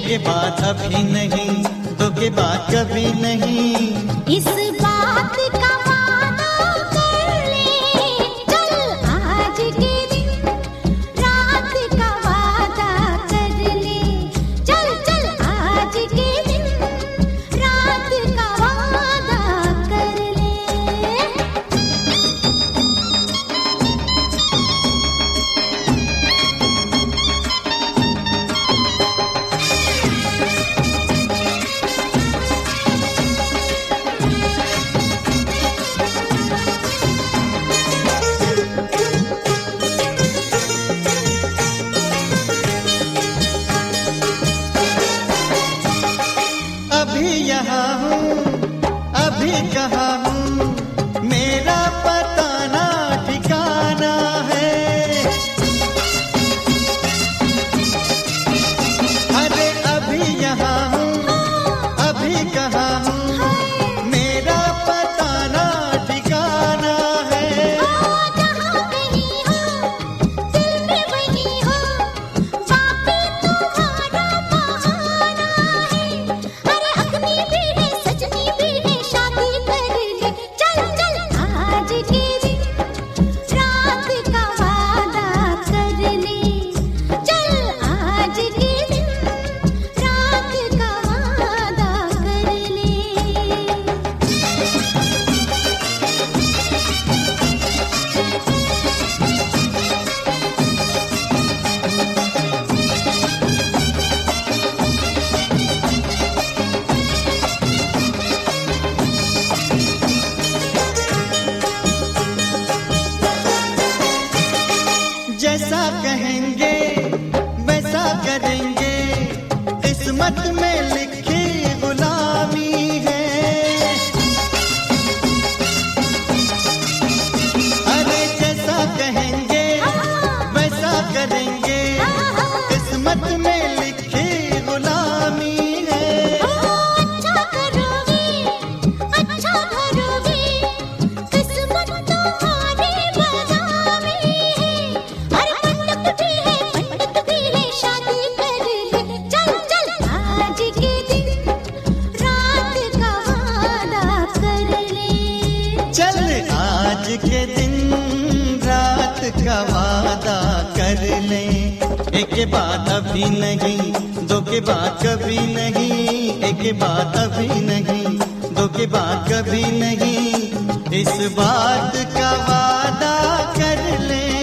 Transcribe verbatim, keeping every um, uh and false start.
एक बात अभी नहीं, दो के बाद कभी नहीं। इस बात का वादा कर ले, चल आज के दिन रात का वादा कर ले, चल चल आज के दिन रात का वादा कर ले। अभी यहाँ हूँ, अभी कहाँ हूँ, मेरा पता ना ठिकाना है। अरे अभी यहाँ हूँ, अभी कहाँ हूँ, मेरा पता ना ठिकाना है। जहाँ कहीं हो दिल में वहीं हो, बाकी तुम्हारा बहाना है। अरे अग्नि भी है सजनी भी है, शादी कर ले, चल चल आज के दिन रात का वादा कर ले, चल आज के दिन रात का वादा कर ले। जैसा कहेंगे वैसा करेंगे, किस्मत में लिखी गुलामी है। अरे जैसा कहेंगे वैसा करेंगे, किस्मत में लिखी गुलामी है। अच्छा करोगे अच्छा भरोगे, किस्मत तुम्हारी बदामी है। अरे पंडित भी है पंडित भी है, शादी कर ले, चल चल आज के दिन रात का वादा कर ले। चल आज के दिन रात का वादा कर ले। एक के बाद अभी नहीं, दो के बाद कभी नहीं। एक के बाद अभी नहीं, दो के बाद कभी नहीं। इस बात का वादा कर ले।